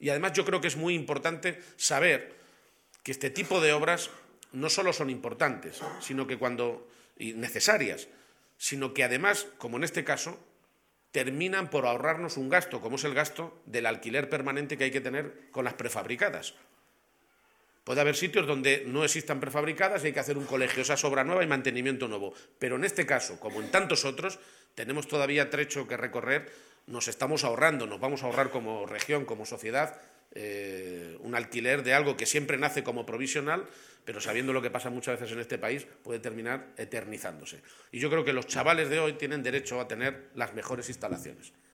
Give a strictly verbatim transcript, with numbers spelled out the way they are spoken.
Y además yo creo que es muy importante saber que este tipo de obras no solo son importantes, sino que cuando y necesarias, sino que además, como en este caso, terminan por ahorrarnos un gasto, como es el gasto del alquiler permanente que hay que tener con las prefabricadas. Puede haber sitios donde no existan prefabricadas y hay que hacer un colegio, esa es obra nueva y mantenimiento nuevo. Pero en este caso, como en tantos otros, tenemos todavía trecho que recorrer, nos estamos ahorrando, nos vamos a ahorrar como región, como sociedad, eh, un alquiler de algo que siempre nace como provisional, pero sabiendo lo que pasa muchas veces en este país, puede terminar eternizándose. Y yo creo que los chavales de hoy tienen derecho a tener las mejores instalaciones.